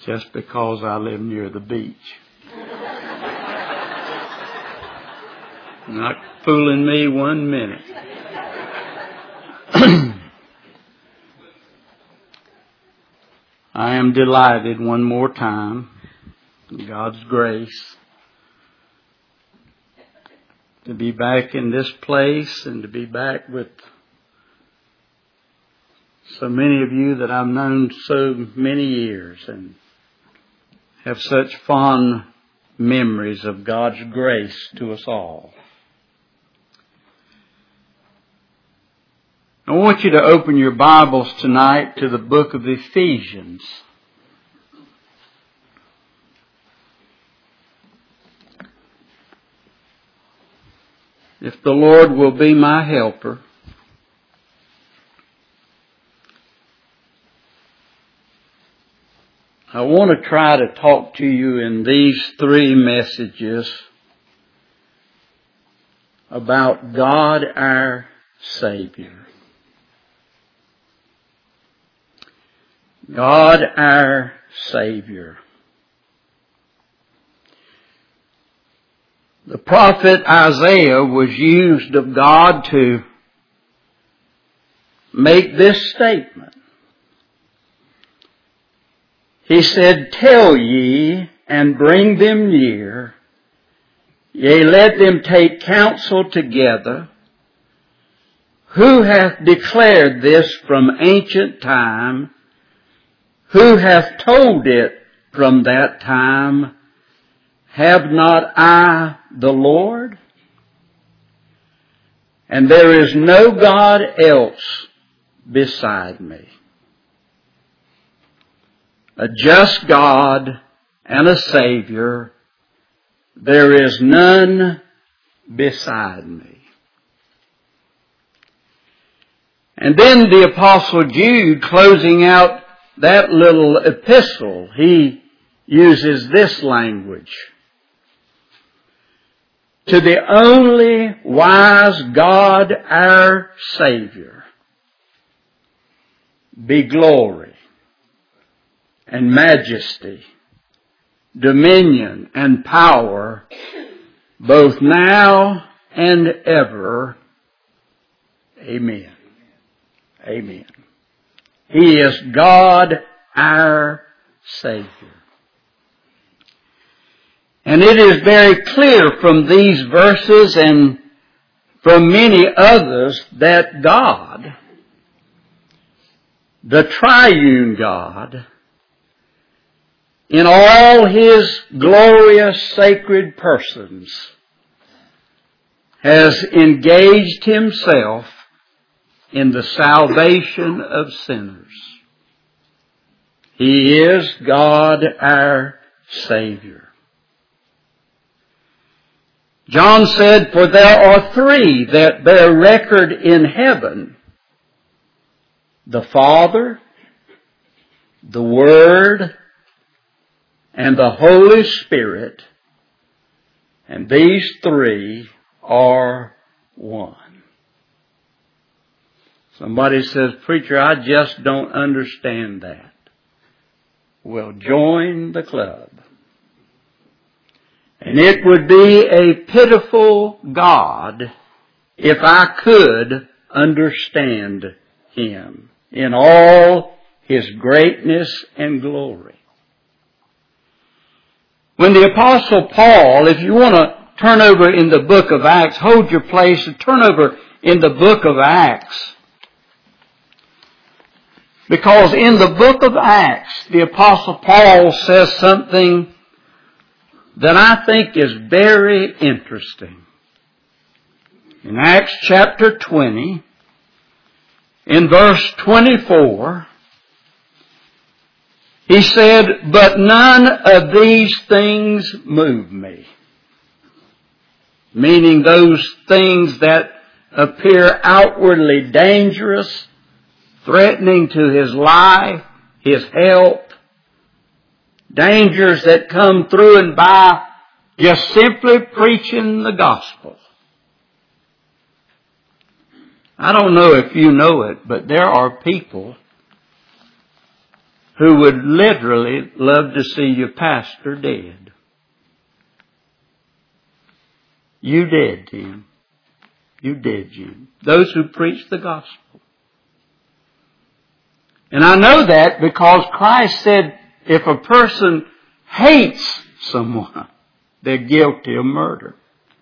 just because I live near the beach. Not fooling me 1 minute. I am delighted one more time in God's grace to be back in this place and to be back with so many of you that I've known so many years and have such fond memories of God's grace to us all. I want you to open your Bibles tonight to the book of Ephesians. If the Lord will be my helper, I want to try to talk to you in these 3 messages about God our Savior. God our Savior. The prophet Isaiah was used of God to make this statement. He said, "Tell ye and bring them near, yea, let them take counsel together. Who hath declared this from ancient time? Who hath told it from that time? Have not I the Lord? And there is no God else beside me. A just God and a Savior, there is none beside me." And then the Apostle Jude, closing out that little epistle, he uses this language. "To the only wise God our Savior be glory and majesty, dominion and power, both now and ever. Amen." Amen. He is God our Savior. And it is very clear from these verses and from many others that God, the triune God, in all His glorious sacred persons, has engaged Himself in the salvation of sinners. He is God our Savior. John said, "For there are 3 that bear record in heaven, the Father, the Word, and the Holy Spirit, and these 3 are one." Somebody says, "Preacher, I just don't understand that." Well, join the club. And it would be a pitiful God if I could understand Him in all His greatness and glory. When the Apostle Paul, if you want to turn over in the book of Acts, hold your place and turn over in the book of Acts. Because in the book of Acts, the Apostle Paul says something that I think is very interesting. In Acts chapter 20, in verse 24, he said, "But none of these things move me." Meaning those things that appear outwardly dangerous, threatening to his life, his health, dangers that come through and by just simply preaching the gospel. I don't know if you know it, but there are people who would literally love to see your pastor dead. You dead, Tim. You dead, Jim. Those who preach the gospel. And I know that because Christ said if a person hates someone, they're guilty of murder.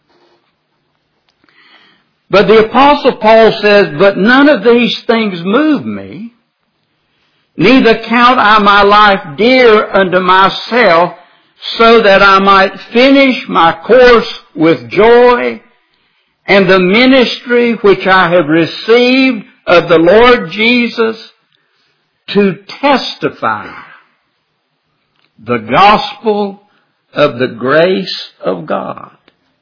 But the Apostle Paul says, but none of these things move me, neither count I my life dear unto myself, so that I might finish my course with joy, and the ministry which I have received of the Lord Jesus, to testify the gospel of the grace of God.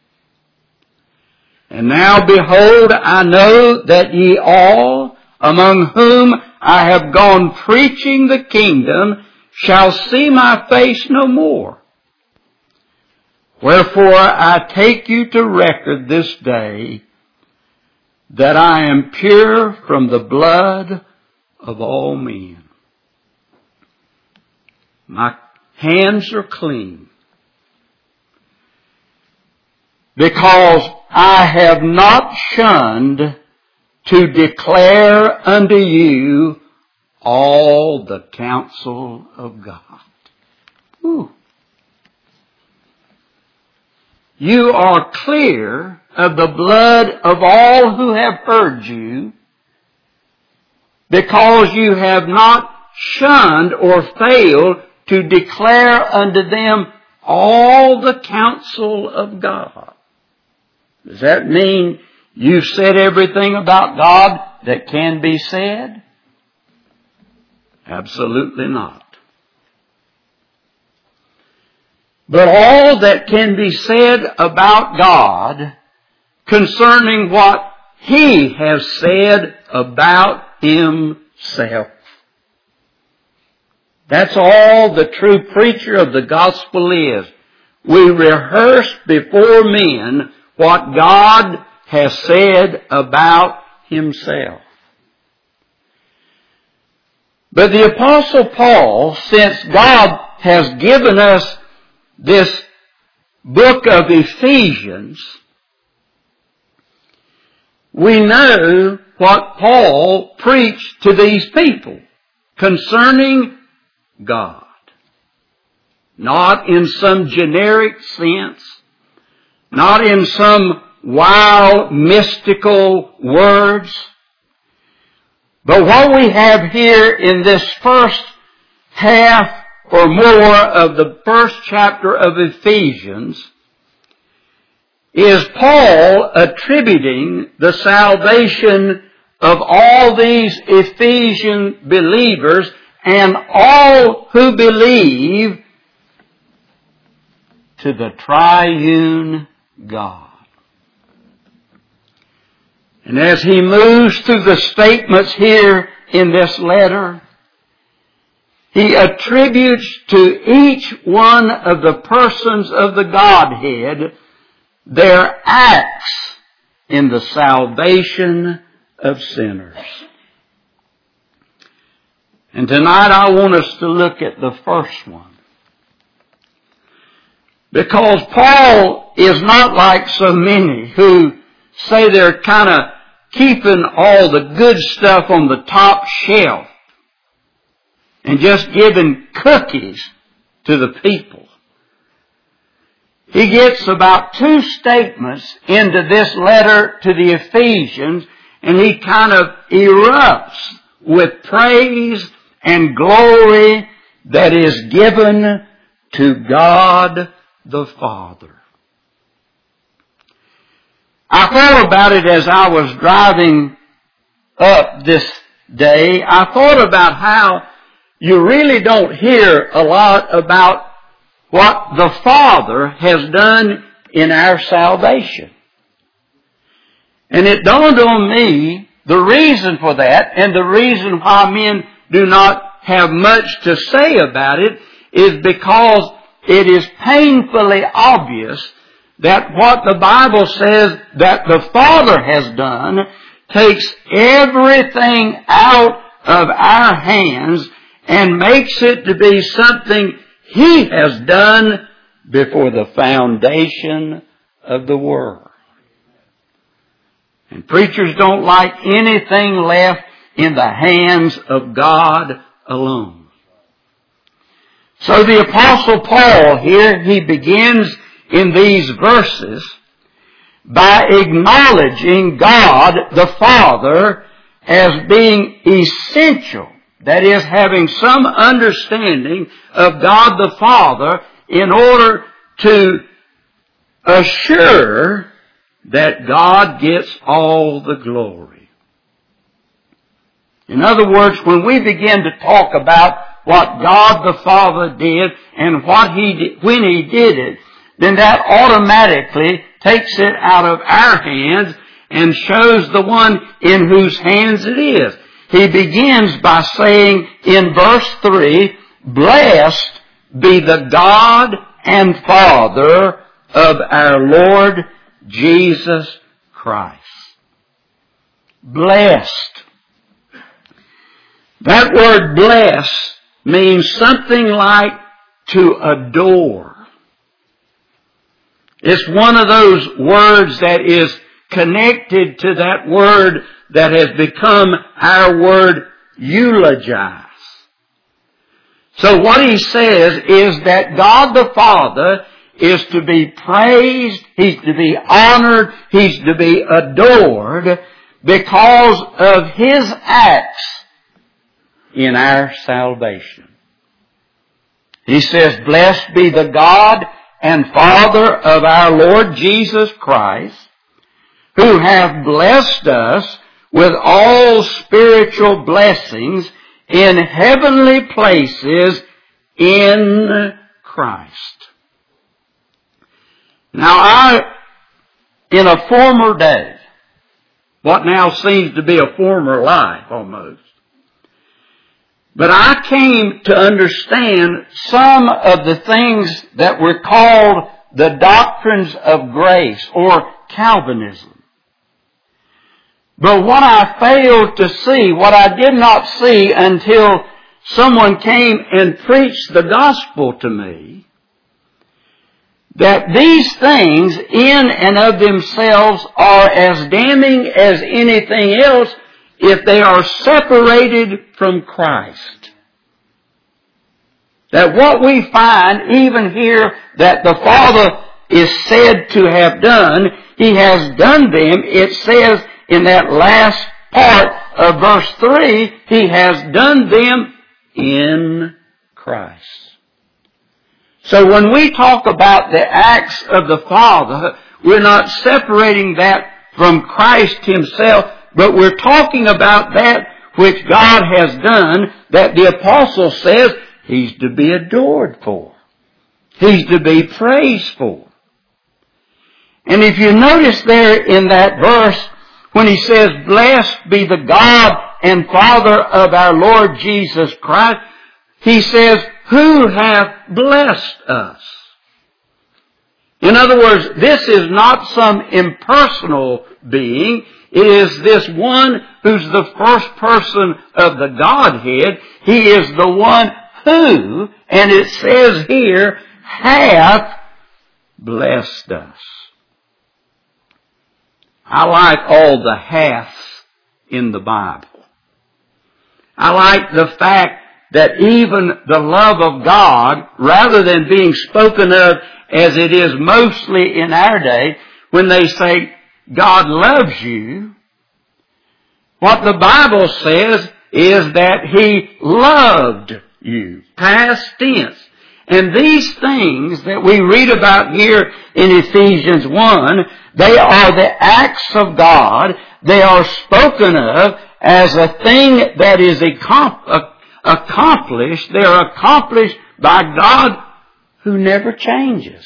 And now behold, I know that ye all, among whom I have gone preaching the kingdom, shall see my face no more. Wherefore I take you to record this day that I am pure from the blood of all men. My hands are clean, because I have not shunned to declare unto you all the counsel of God. Ooh. You are clear of the blood of all who have heard you, because you have not shunned or failed to declare unto them all the counsel of God. Does that mean you've said everything about God that can be said? Absolutely not. But all that can be said about God concerning what He has said about Himself. That's all the true preacher of the gospel is. We rehearse before men what God has said about Himself. But the Apostle Paul, since God has given us this book of Ephesians, we know what Paul preached to these people concerning God. Not in some generic sense, not in some wild, mystical words, but what we have here in this first half or more of the first chapter of Ephesians is Paul attributing the salvation of all these Ephesian believers and all who believe to the triune God. And as he moves through the statements here in this letter, he attributes to each one of the persons of the Godhead their acts in the salvation of sinners. And tonight I want us to look at the first one. Because Paul is not like so many who say they're kind of keeping all the good stuff on the top shelf and just giving cookies to the people. He gets about 2 statements into this letter to the Ephesians, and he kind of erupts with praise and glory that is given to God the Father. I thought about it as I was driving up this day. I thought about how you really don't hear a lot about what the Father has done in our salvation. And it dawned on me the reason for that, and the reason why men do not have much to say about it, is because it is painfully obvious that what the Bible says that the Father has done takes everything out of our hands and makes it to be something He has done before the foundation of the world. And preachers don't like anything left in the hands of God alone. So the Apostle Paul here, he begins in these verses by acknowledging God the Father as being essential. That is, having some understanding of God the Father in order to assure that God gets all the glory. In other words, when we begin to talk about what God the Father did and what He did, when He did it, then that automatically takes it out of our hands and shows the one in whose hands it is. He begins by saying in verse 3, "Blessed be the God and Father of our Lord Jesus Christ." Blessed. That word blessed means something like to adore. It's one of those words that is connected to that word that has become our word eulogize. So what he says is that God the Father is to be praised, He's to be honored, He's to be adored because of His acts in our salvation. He says, "Blessed be the God and Father of our Lord Jesus Christ, who hath blessed us with all spiritual blessings in heavenly places in Christ." Now in a former day, what now seems to be a former life almost, but I came to understand some of the things that were called the doctrines of grace or Calvinism. But what I failed to see, what I did not see until someone came and preached the gospel to me, that these things in and of themselves are as damning as anything else if they are separated from Christ. That what we find even here that the Father is said to have done, He has done them. It says in that last part of verse 3, He has done them in Christ. So when we talk about the acts of the Father, we're not separating that from Christ Himself, but we're talking about that which God has done that the Apostle says He's to be adored for. He's to be praised for. And if you notice there in that verse, when he says, "Blessed be the God and Father of our Lord Jesus Christ," he says, "Who hath blessed us." In other words, this is not some impersonal being. It is this one who's the first person of the Godhead. He is the one who, and it says here, hath blessed us. I like all the haths in the Bible. I like the fact that even the love of God, rather than being spoken of as it is mostly in our day, when they say God loves you, what the Bible says is that He loved you. Past tense. And these things that we read about here in Ephesians 1, they are the acts of God. They are spoken of as a thing that is accomplished. They are accomplished by God who never changes.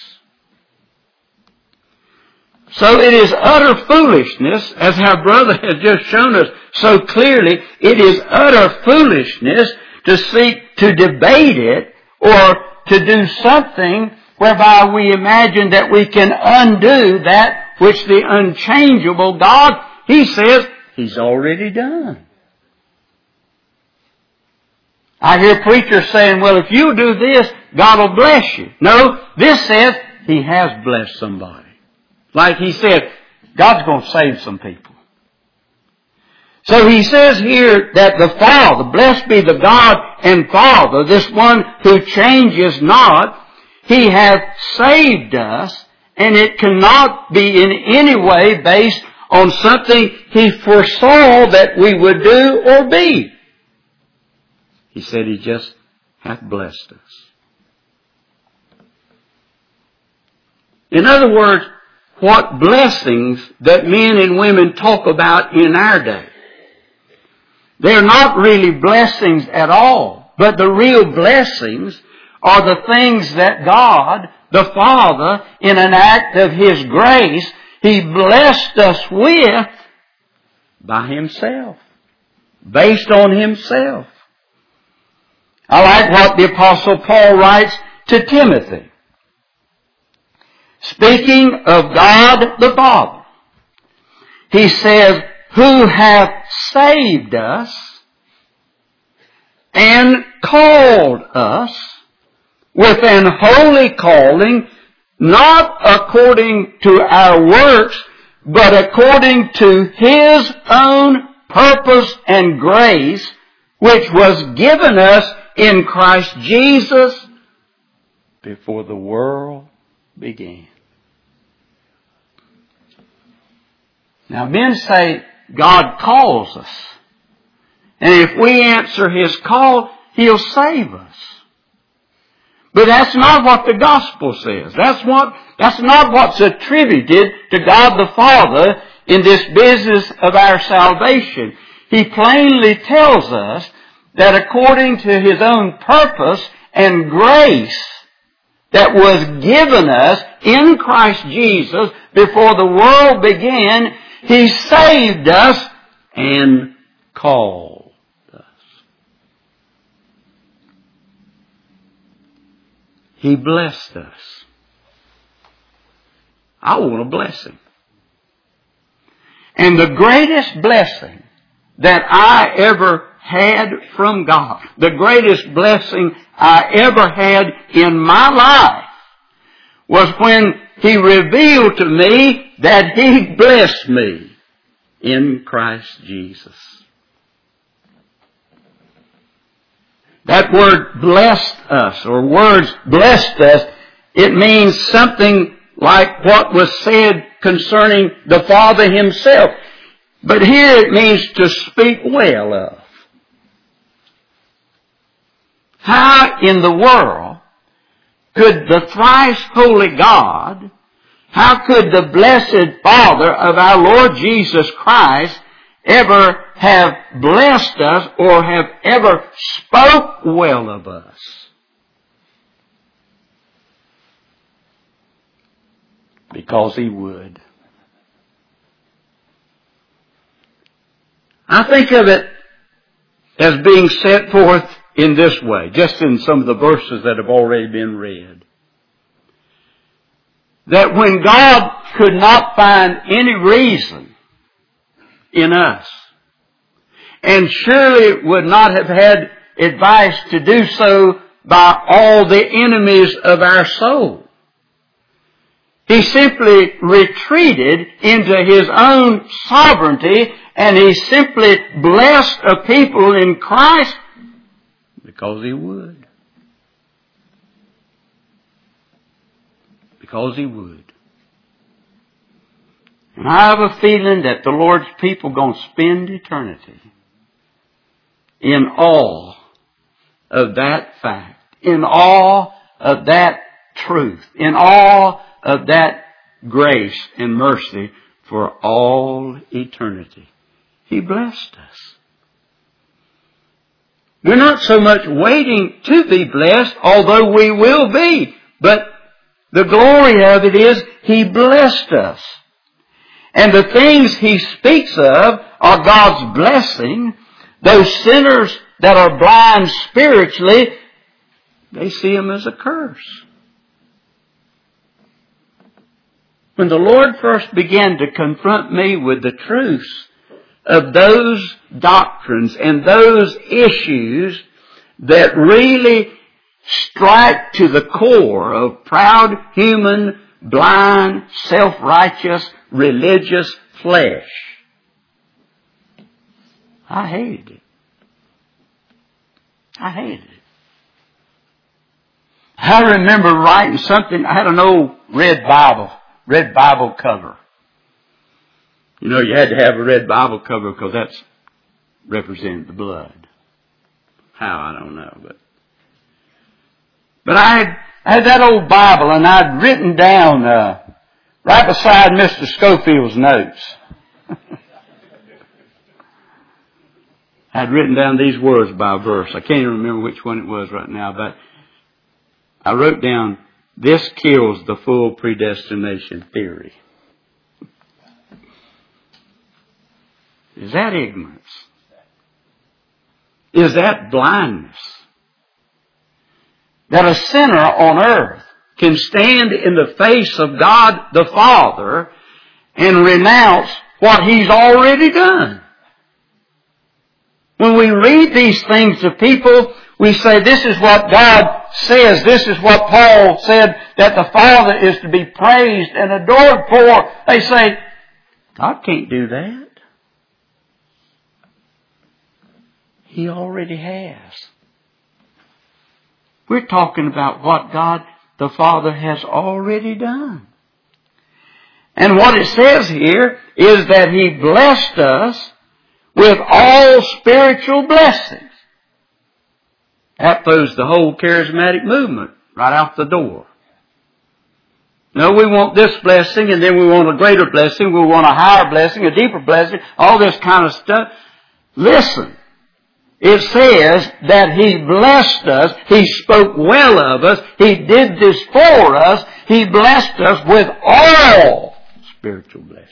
So it is utter foolishness, as our brother has just shown us so clearly, it is utter foolishness to seek to debate it or to do something whereby we imagine that we can undo that which the unchangeable God, He says, He's already done. I hear preachers saying, well, if you do this, God will bless you. No, this says He has blessed somebody. Like He said, God's going to save some people. So He says here that the Father, blessed be the God and Father, this one who changes not, He hath saved us, and it cannot be in any way based on something He foresaw that we would do or be. He said He just hath blessed us. In other words, what blessings that men and women talk about in our day. They're not really blessings at all, but the real blessings are the things that God, the Father, in an act of His grace, He blessed us with by Himself, based on Himself. I like what the Apostle Paul writes to Timothy. Speaking of God the Father, he says, who hath saved us and called us with an holy calling, not according to our works, but according to His own purpose and grace, which was given us in Christ Jesus before the world began. Now, men say God calls us. And if we answer His call, He'll save us. But that's not what the gospel says. That's not what's attributed to God the Father in this business of our salvation. He plainly tells us that according to His own purpose and grace that was given us in Christ Jesus before the world began, He saved us and called us. He blessed us. I want a blessing. And the greatest blessing that I ever had from God, the greatest blessing I ever had in my life, was when He revealed to me that He blessed me in Christ Jesus. That word blessed us, or words blessed us, it means something like what was said concerning the Father Himself. But here it means to speak well of. How in the world could the thrice holy God, how could the blessed Father of our Lord Jesus Christ ever have blessed us or have ever spoke well of us? Because He would. I think of it as being set forth in this way, just in some of the verses that have already been read. That when God could not find any reason in us, and surely would not have had advice to do so by all the enemies of our soul, He simply retreated into His own sovereignty, and He simply blessed a people in Christ because He would. Because He would. And I have a feeling that the Lord's people are going to spend eternity in awe of that fact, in awe of that truth, in awe of that grace and mercy for all eternity. He blessed us. We're not so much waiting to be blessed, although we will be, but the glory of it is He blessed us. And the things He speaks of are God's blessing. Those sinners that are blind spiritually, they see Him as a curse. When the Lord first began to confront me with the truths of those doctrines and those issues that really strike to the core of proud human, blind, self-righteous, religious flesh. I hated it. I hated it. I remember writing something. I had an old red Bible cover. You know, you had to have a red Bible cover because that's represented the blood. How, I don't know. But I had that old Bible, and I'd written down right beside Mr. Schofield's notes. I'd written down these words by verse. I can't even remember which one it was right now, but I wrote down, "This kills the full predestination theory." Is that ignorance? Is that blindness? That a sinner on earth can stand in the face of God the Father and renounce what He's already done. When we read these things to people, we say, this is what God says. This is what Paul said, that the Father is to be praised and adored for. They say, God can't do that. He already has. We're talking about what God the Father has already done. And what it says here is that He blessed us with all spiritual blessings. That throws the whole charismatic movement right out the door. No, we want this blessing, and then we want a greater blessing, we want a higher blessing, a deeper blessing, all this kind of stuff. Listen, it says that He blessed us, He spoke well of us, He did this for us, He blessed us with all spiritual blessings.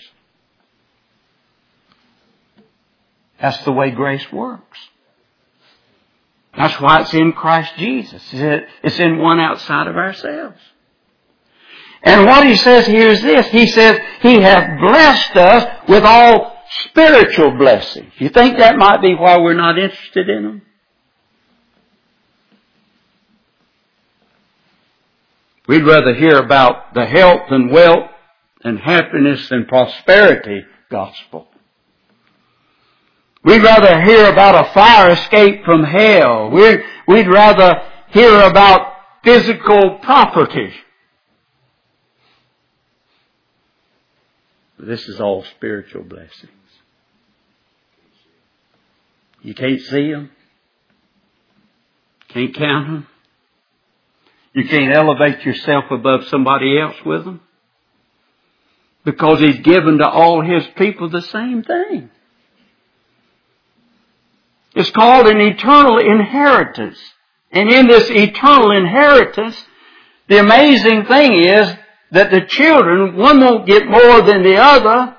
That's the way grace works. That's why it's in Christ Jesus. It's in one outside of ourselves. And what He says here is this. He says, He hath blessed us with all spiritual blessings. You think that might be why we're not interested in them? We'd rather hear about the health and wealth and happiness and prosperity gospel. We'd rather hear about a fire escape from hell. We'd rather hear about physical property. This is all spiritual blessings. You can't see them. Can't count them. You can't elevate yourself above somebody else with them. Because He's given to all His people the same thing. It's called an eternal inheritance. And in this eternal inheritance, the amazing thing is that the children, one won't get more than the other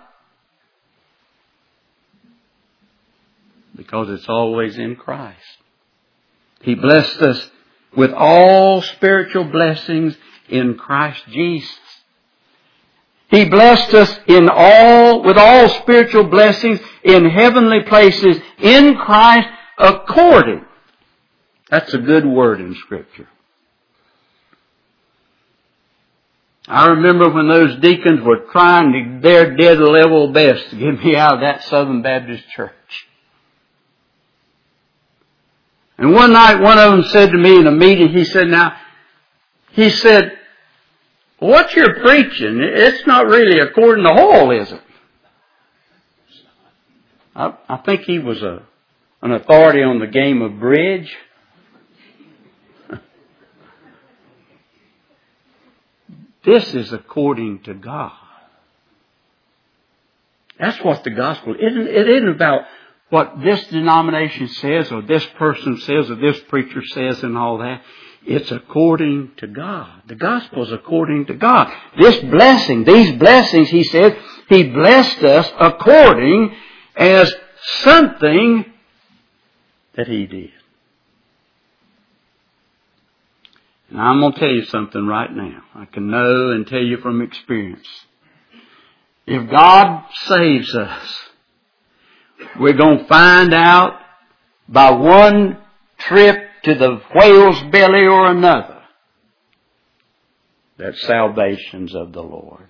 because it's always in Christ. He blessed us with all spiritual blessings in Christ Jesus. He blessed us with all spiritual blessings in heavenly places in Christ according. That's a good word in Scripture. I remember when those deacons were trying their dead level best to get me out of that Southern Baptist church. And one night one of them said to me in a meeting, he said, what you're preaching, it's not really according to Hall, is it? I think he was an authority on the game of bridge. This is according to God. That's what the gospel is. It isn't about what this denomination says or this person says or this preacher says and all that. It's according to God. The gospel is according to God. This blessing, these blessings, He said, He blessed us according as something that He did. And I'm going to tell you something right now. I can know and tell you from experience. If God saves us, we're going to find out by one trip to the whale's belly or another, that salvation's of the Lord.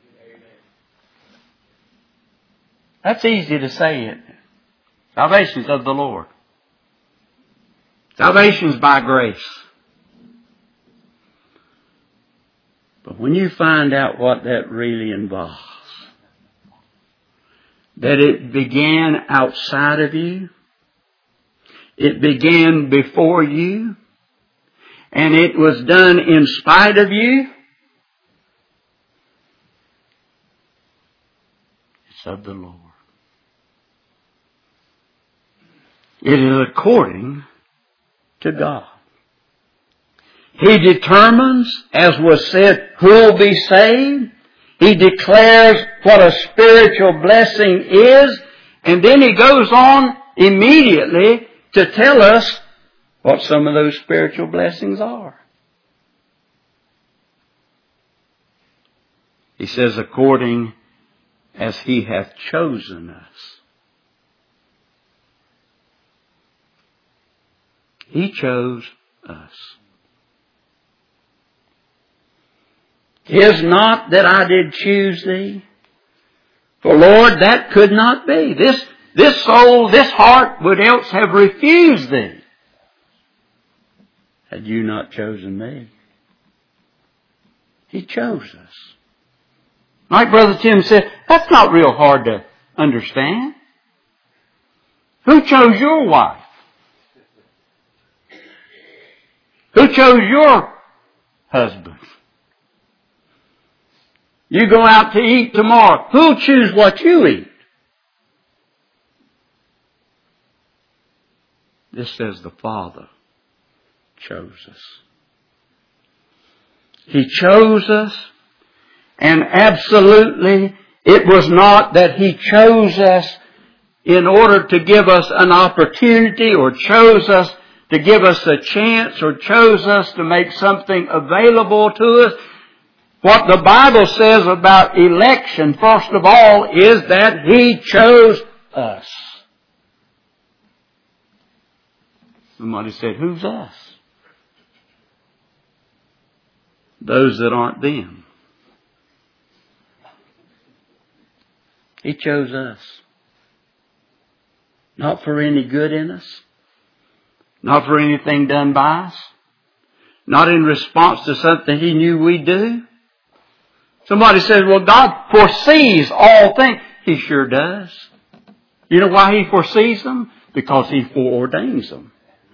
That's easy to say, isn't it? Salvation's of the Lord. Salvation's by grace. But when you find out what that really involves, that it began outside of you, it began before you, and it was done in spite of you, it's of the Lord. It is according to God. He determines, as was said, who will be saved. He declares what a spiritual blessing is. And then he goes on immediately to tell us what some of those spiritual blessings are. He says, according as He hath chosen us. He chose us. Is not that I did choose thee? For Lord, that could not be. This soul, this heart would else have refused thee, had you not chosen me. He chose us. Like Brother Tim said, that's not real hard to understand. Who chose your wife? Who chose your husband? You go out to eat tomorrow. Who'll choose what you eat? This says the Father chose us. He chose us, and absolutely it was not that He chose us in order to give us an opportunity or chose us to give us a chance or chose us to make something available to us. What the Bible says about election, first of all, is that He chose us. Somebody said, who's us? Those that aren't them. He chose us. Not for any good in us. Not for anything done by us. Not in response to something He knew we'd do. Somebody says, well, God foresees all things. He sure does. You know why He foresees them? Because He foreordains them.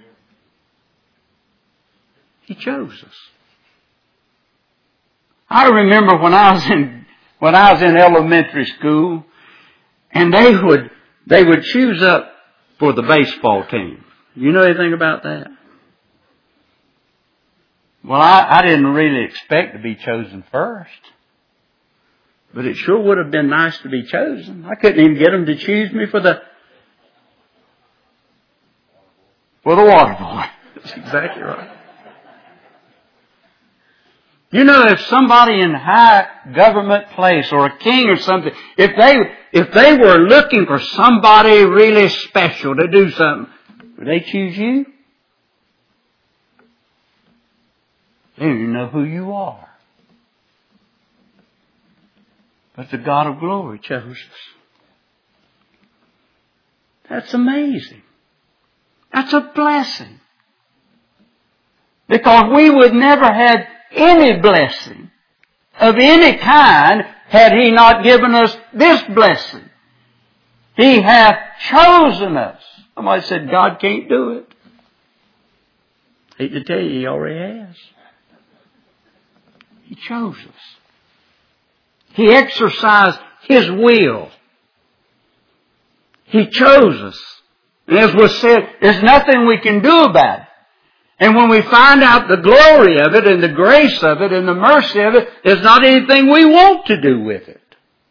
He chose us. I remember when I was in elementary school, and they would choose up for the baseball team. You know anything about that? Well, I didn't really expect to be chosen first. But it sure would have been nice to be chosen. I couldn't even get them to choose me for the water boy. That's exactly right. You know, if somebody in high government place or a king or something, if they were looking for somebody really special to do something, would they choose you? They don't even know who you are. But the God of glory chose us. That's amazing. That's a blessing. Because we would never have any blessing of any kind had He not given us this blessing. He hath chosen us. Somebody said, God can't do it. I hate to tell you, He already has. He chose us. He exercised His will. He chose us. And as was said, there's nothing we can do about it. And when we find out the glory of it and the grace of it and the mercy of it, there's not anything we want to do with it.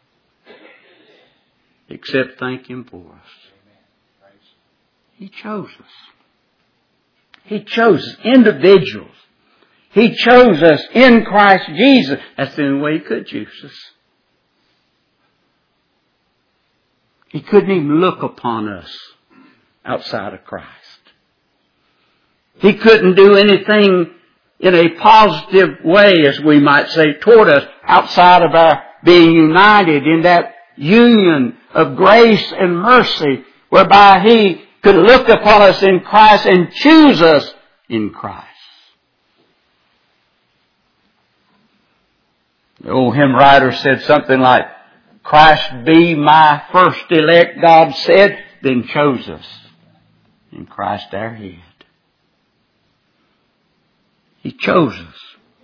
Except thank Him for us. He chose us. He chose individuals. He chose us in Christ Jesus. That's the only way He could choose us. He couldn't even look upon us outside of Christ. He couldn't do anything in a positive way, as we might say, toward us outside of our being united in that union of grace and mercy whereby He could look upon us in Christ and choose us in Christ. The old hymn writer said something like, Christ be my first elect, God said, then chose us in Christ our head. He chose us.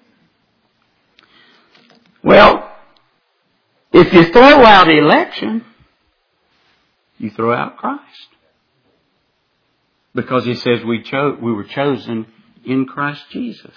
Well, if you throw out election, you throw out Christ. Because He says we were chosen in Christ Jesus.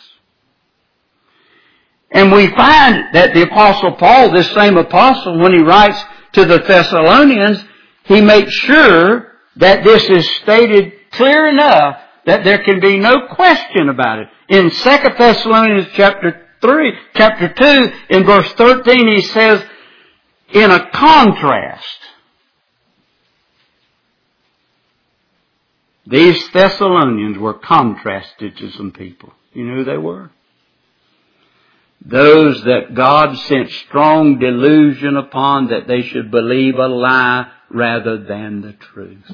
And we find that the Apostle Paul, this same apostle, when he writes to the Thessalonians, he makes sure that this is stated clear enough that there can be no question about it. In 2 Thessalonians chapter 2, in verse 13, he says, in a contrast, these Thessalonians were contrasted to some people. You know who they were? Those that God sent strong delusion upon that they should believe a lie rather than the truth.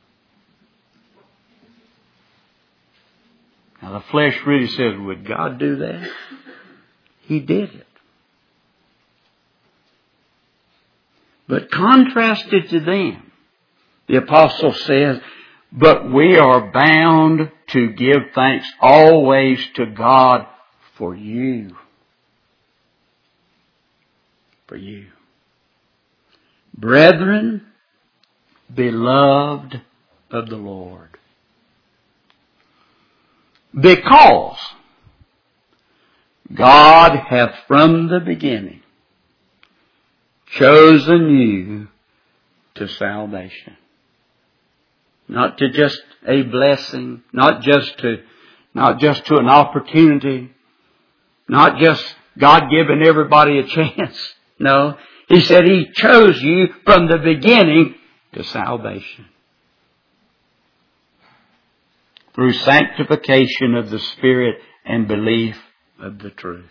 Now the flesh really says, would God do that? He did it. But contrasted to them, the apostle says, but we are bound to give thanks always to God for you. For you. Brethren, beloved of the Lord. Because God hath from the beginning chosen you to salvation. Not to just a blessing, not just to an opportunity, not just God giving everybody a chance. No, He said He chose you from the beginning to salvation. Through sanctification of the Spirit and belief of the truth.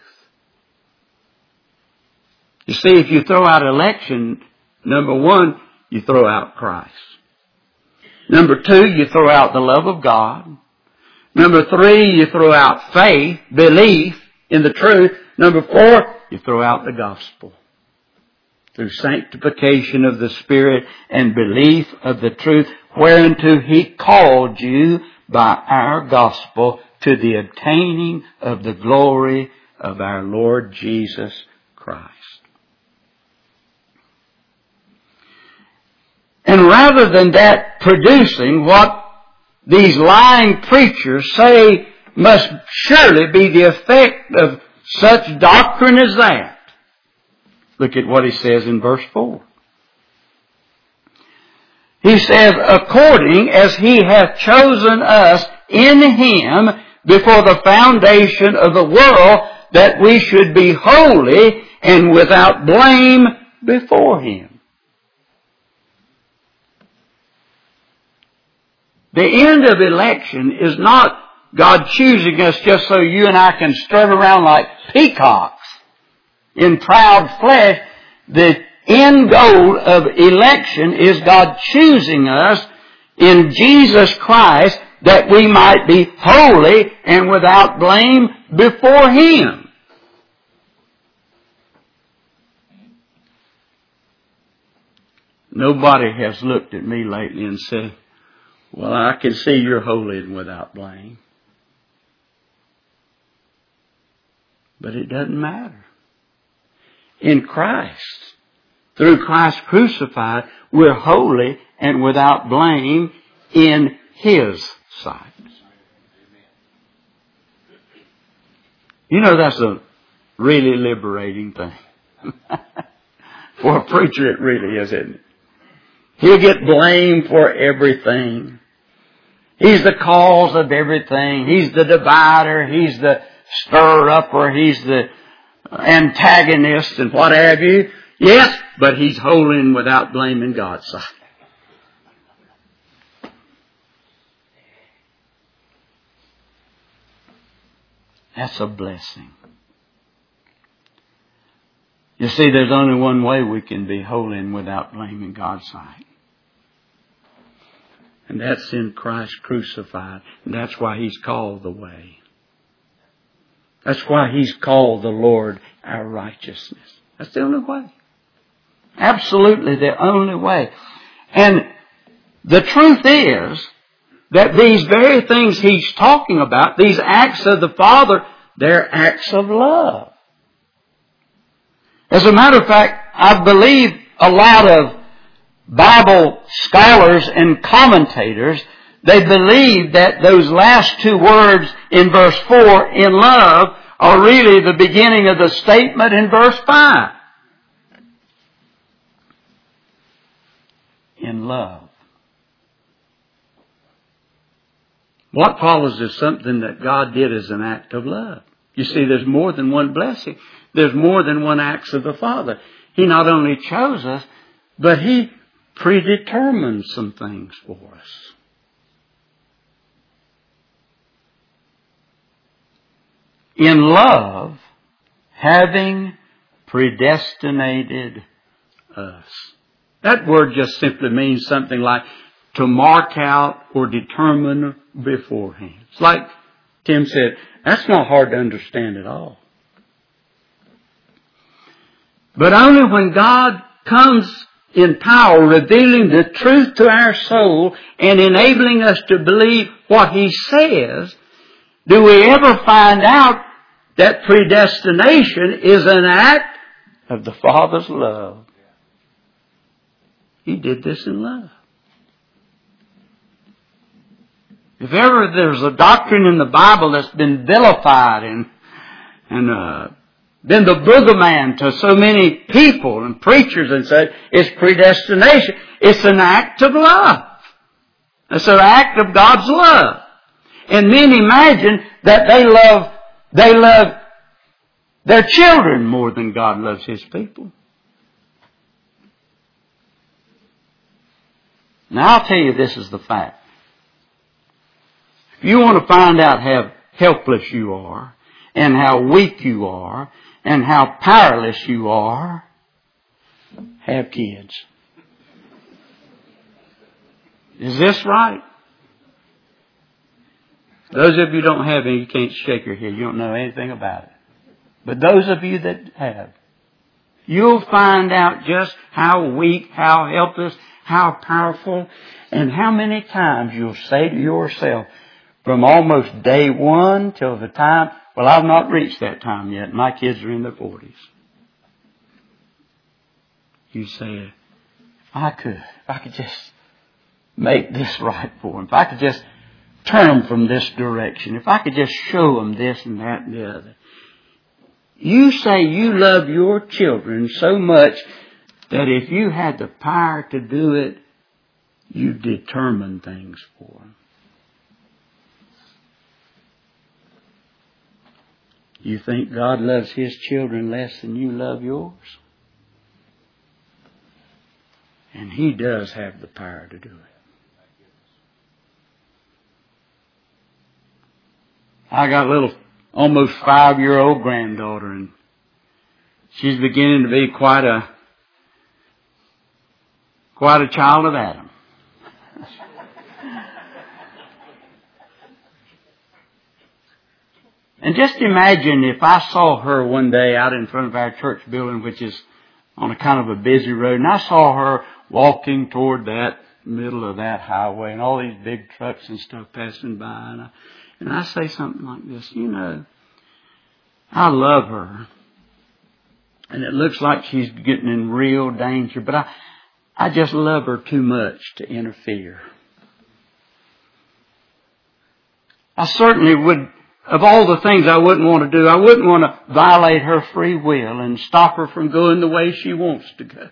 You see, if you throw out election, number one, you throw out Christ. Number two, you throw out the love of God. Number three, you throw out faith, belief in the truth. Number four, you throw out the gospel. Through sanctification of the Spirit and belief of the truth, whereunto He called you by our gospel to the obtaining of the glory of our Lord Jesus Christ. And rather than that producing what these lying preachers say must surely be the effect of such doctrine as that, look at what he says in verse 4. He says, according as He hath chosen us in Him before the foundation of the world, that we should be holy and without blame before Him. The end of election is not God choosing us just so you and I can strut around like peacocks in proud flesh. The end goal of election is God choosing us in Jesus Christ that we might be holy and without blame before Him. Nobody has looked at me lately and said, well, I can see you're holy and without blame. But it doesn't matter. In Christ, through Christ crucified, we're holy and without blame in His sight. You know, that's a really liberating thing. For a preacher it really is, isn't it? He'll get blamed for everything. He's the cause of everything. He's the divider. He's the stirrer-upper. He's the antagonist and what have you. Yes, but He's holy and without blame in God's sight. That's a blessing. You see, there's only one way we can be holy and without blame in God's sight. And that's in Christ crucified. And that's why He's called the way. That's why He's called the Lord our righteousness. That's the only way. Absolutely the only way. And the truth is that these very things He's talking about, these acts of the Father, they're acts of love. As a matter of fact, I believe a lot of Bible scholars and commentators, they believe that those last two words in verse 4, in love, are really the beginning of the statement in verse 5. In love. What follows is something that God did as an act of love. You see, there's more than one blessing. There's more than one act of the Father. He not only chose us, but He predetermined some things for us. In love, having predestinated us. That word just simply means something like to mark out or determine beforehand. It's like Tim said, that's not hard to understand at all. But only when God comes in power, revealing the truth to our soul and enabling us to believe what He says, do we ever find out that predestination is an act of the Father's love. He did this in love. If ever there's a doctrine in the Bible that's been vilified and been the boogeyman to so many people and preachers and said, it's predestination. It's an act of love. It's an act of God's love. And men imagine that they love their children more than God loves His people. Now I'll tell you, this is the fact. If you want to find out how helpless you are, and how weak you are, and how powerless you are, have kids. Is this right? Those of you who don't have any, you can't shake your head. You don't know anything about it. But those of you that have, you'll find out just how weak, how helpless, how powerful, and how many times you'll say to yourself, from almost day one till the time, well, I've not reached that time yet. My kids are in their 40s. You say, if I could just make this right for them. If I could just turn them from this direction. If I could just show them this and that and the other. You say you love your children so much that if you had the power to do it, you determine things for them. You think God loves His children less than you love yours? And He does have the power to do it. I got a little, almost 5-year-old granddaughter, and she's beginning to be quite a child of Adam. And just imagine if I saw her one day out in front of our church building, which is on a kind of a busy road, and I saw her walking toward that middle of that highway and all these big trucks and stuff passing by, and I say something like this, you know, I love her, and it looks like she's getting in real danger, but I just love her too much to interfere. I certainly would, of all the things I wouldn't want to do, I wouldn't want to violate her free will and stop her from going the way she wants to go.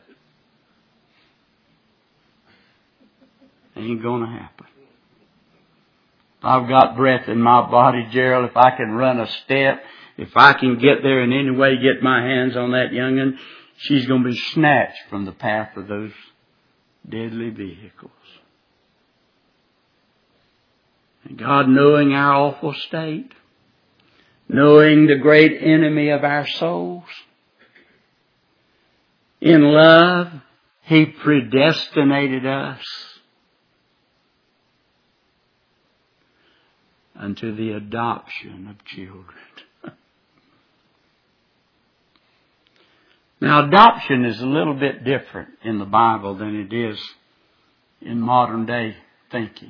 Ain't going to happen. If I've got breath in my body, Gerald, if I can run a step, if I can get there in any way, get my hands on that young'un, she's going to be snatched from the path of those deadly vehicles. And God, knowing our awful state, knowing the great enemy of our souls. In love, He predestinated us unto the adoption of children. Now, adoption is a little bit different in the Bible than it is in modern day thinking.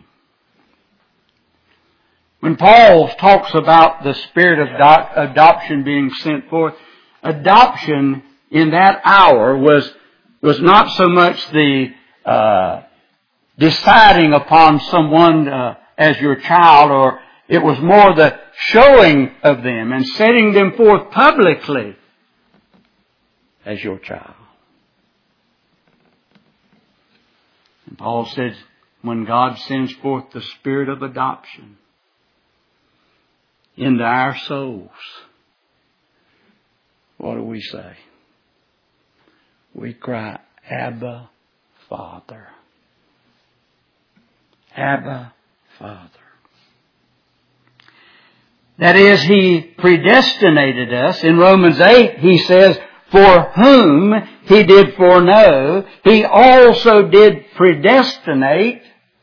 When Paul talks about the spirit of adoption being sent forth, adoption in that hour was not so much the deciding upon someone as your child, or it was more the showing of them and setting them forth publicly as your child. And Paul says, when God sends forth the spirit of adoption into our souls, what do we say? We cry, Abba, Father. Abba, Father. That is, He predestinated us. In Romans 8, He says, for whom He did foreknow, He also did predestinate.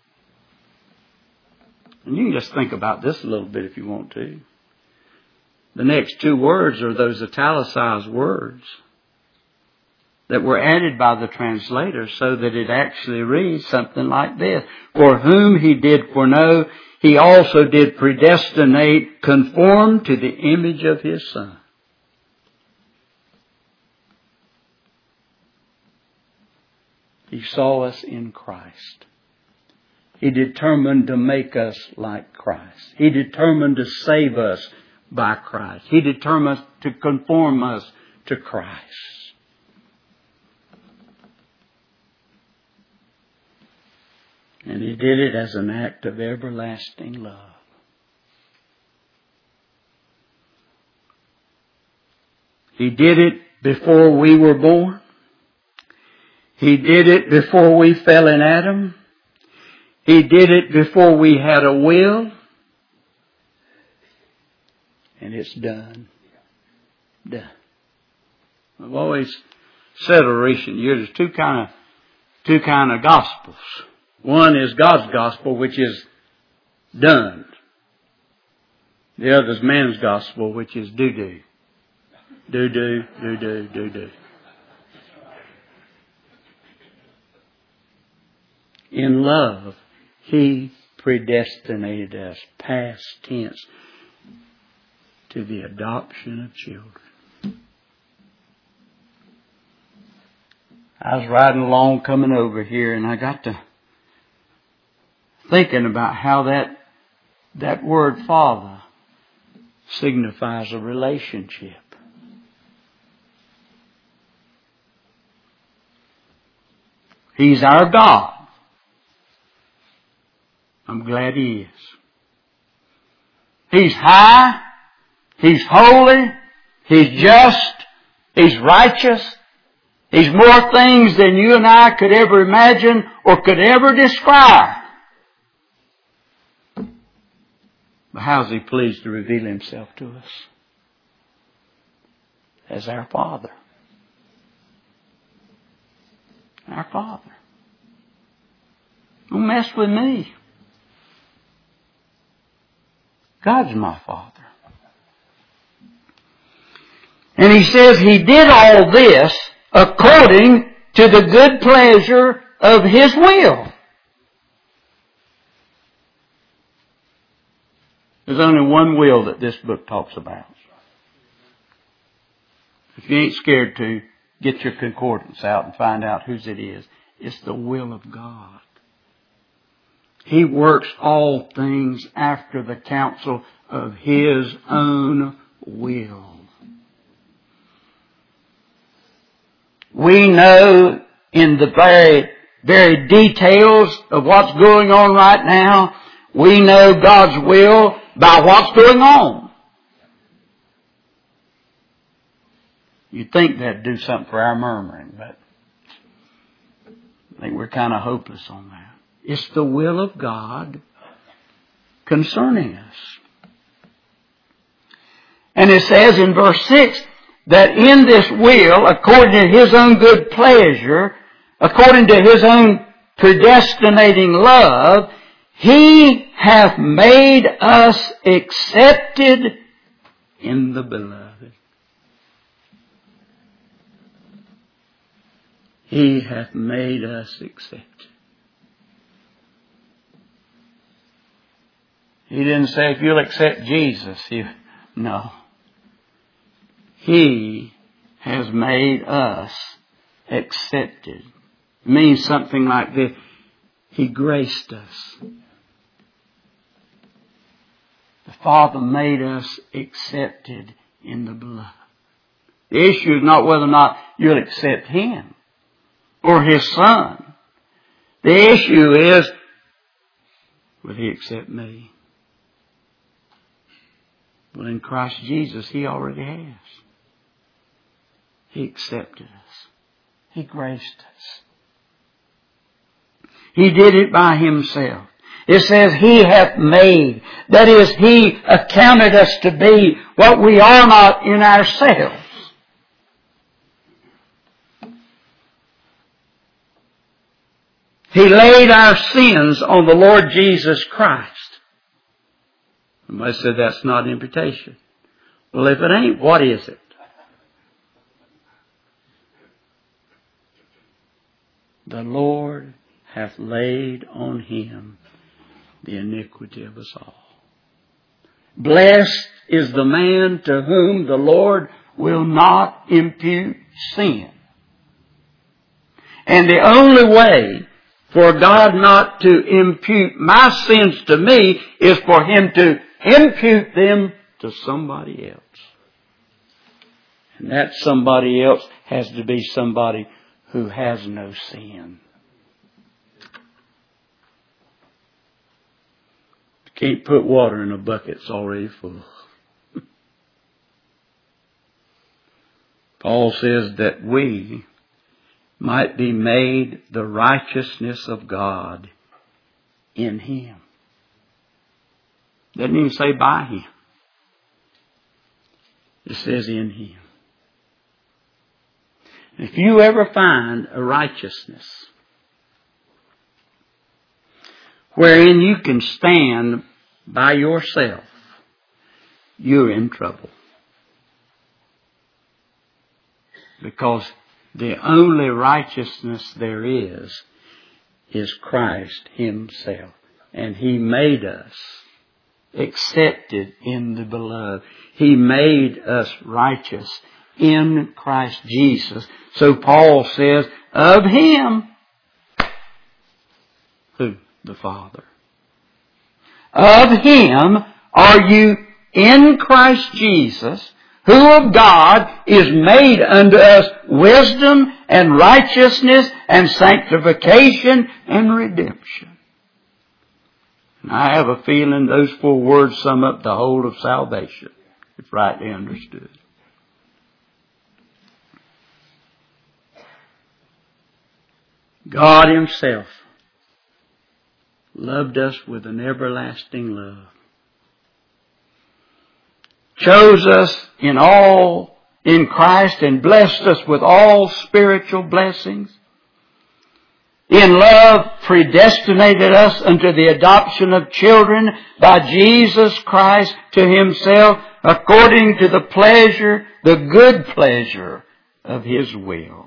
And you can just think about this a little bit if you want to. The next two words are those italicized words that were added by the translator so that it actually reads something like this. For whom He did foreknow, He also did predestinate, conform to the image of His Son. He saw us in Christ. He determined to make us like Christ. He determined to save us by Christ. He determined to conform us to Christ. And He did it as an act of everlasting love. He did it before we were born. He did it before we fell in Adam. He did it before we had a will. And it's done. Done. I've always said of recent years, there's two kind of gospels. One is God's gospel, which is done. The other is man's gospel, which is do-do. Do-do, do-do, do-do. In love, He predestinated us, past tense, to the adoption of children. I was riding along coming over here, and I got to thinking about how that word Father signifies a relationship. He's our God. I'm glad He is. He's high. He's holy. He's just. He's righteous. He's more things than you and I could ever imagine or could ever describe. But how's He pleased to reveal Himself to us? As our Father. Our Father. Don't mess with me. God's my Father. And He says He did all this according to the good pleasure of His will. There's only one will that this book talks about. If you ain't scared to, get your concordance out and find out whose it is. It's the will of God. He works all things after the counsel of His own will. We know in the very, very details of what's going on right now, we know God's will by what's going on. You'd think that'd do something for our murmuring, but I think we're kind of hopeless on that. It's the will of God concerning us. And it says in verse 6 that in this will, according to His own good pleasure, according to His own predestinating love, He hath made us accepted in the Beloved. He hath made us accepted. He didn't say if you'll accept Jesus. No. He has made us accepted. It means something like this. He graced us. The Father made us accepted in the Beloved. The issue is not whether or not you'll accept Him or His Son. The issue is, will He accept me? Well, in Christ Jesus, He already has. He accepted us. He graced us. He did it by Himself. It says He hath made. That is, He accounted us to be what we are not in ourselves. He laid our sins on the Lord Jesus Christ. Somebody said that's not imputation. Well, if it ain't, what is it? The Lord hath laid on Him the iniquity of us all. Blessed is the man to whom the Lord will not impute sin. And the only way for God not to impute my sins to me is for Him to impute them to somebody else. And that somebody else has to be somebody who has no sin. You can't put water in a bucket that's already full. Paul says that we might be made the righteousness of God in Him. Doesn't even say by Him. It says in Him. If you ever find a righteousness wherein you can stand by yourself, you're in trouble. Because the only righteousness there is Christ Himself. And He made us accepted in the Beloved. He made us righteous in Christ Jesus. So Paul says, of Him, who? The Father. Of Him are you in Christ Jesus, who of God is made unto us wisdom and righteousness and sanctification and redemption. And I have a feeling those 4 words sum up the whole of salvation, if rightly understood. God Himself loved us with an everlasting love. Chose us in Christ and blessed us with all spiritual blessings. In love predestinated us unto the adoption of children by Jesus Christ to Himself according to the good pleasure of His will.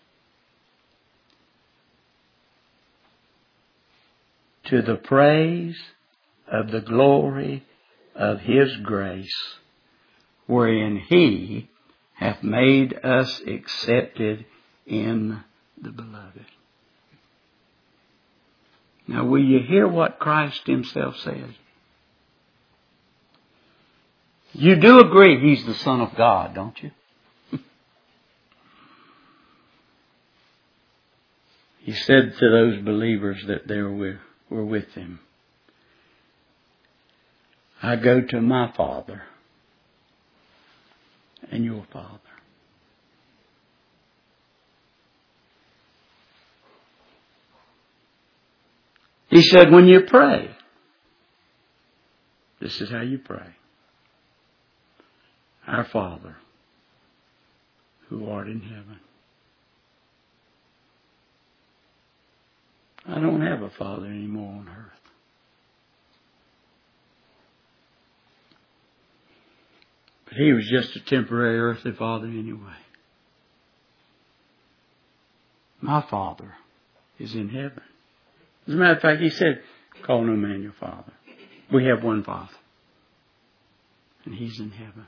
To the praise of the glory of His grace, wherein He hath made us accepted in the Beloved. Now, will you hear what Christ Himself says? You do agree He's the Son of God, don't you? He said to those believers that were with Him, I go to my Father and your Father. He said, when you pray, this is how you pray. Our Father, who art in heaven. I don't have a father anymore on earth. But he was just a temporary earthly father anyway. My Father is in heaven. As a matter of fact, he said, call no man your father. We have one Father. And he's in heaven.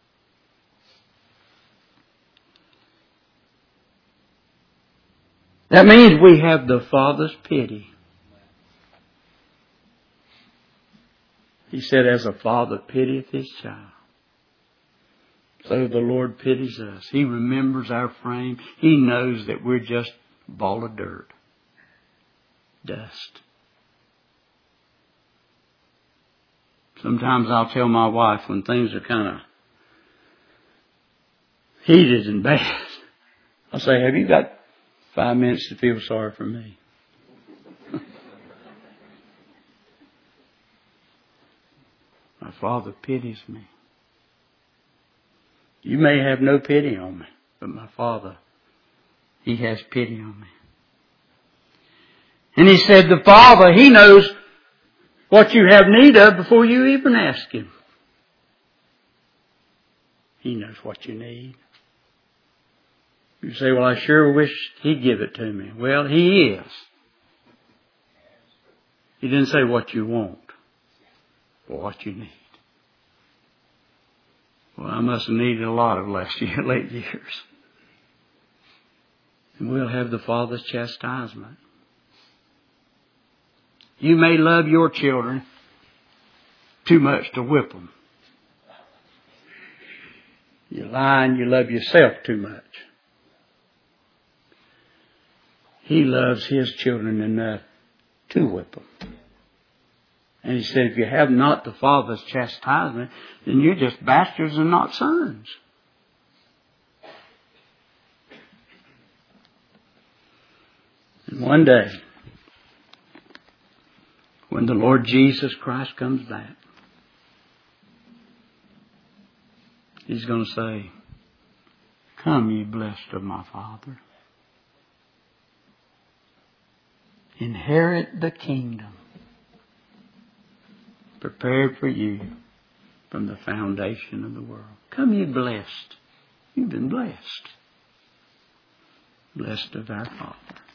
That means we have the Father's pity. He said, as a father pitieth his child, so the Lord pities us. He remembers our frame. He knows that we're just a ball of dirt, dust. Sometimes I'll tell my wife when things are kind of heated and bad, I'll say, have you got 5 minutes to feel sorry for me? My Father pities me. You may have no pity on me, but my Father, He has pity on me. And He said the Father, He knows what you have need of before you even ask Him. He knows what you need. You say, well, I sure wish He'd give it to me. Well, He is. He didn't say what you want, but what you need. Well, I must have needed a lot of late years. And we'll have the Father's chastisement. You may love your children too much to whip them. You lie and you love yourself too much. He loves His children enough to whip them. And He said, if you have not the Father's chastisement, then you're just bastards and not sons. And one day, when the Lord Jesus Christ comes back, He's going to say, come ye blessed of my Father. Inherit the kingdom prepared for you from the foundation of the world. Come ye blessed. You've been blessed. Blessed of our Father.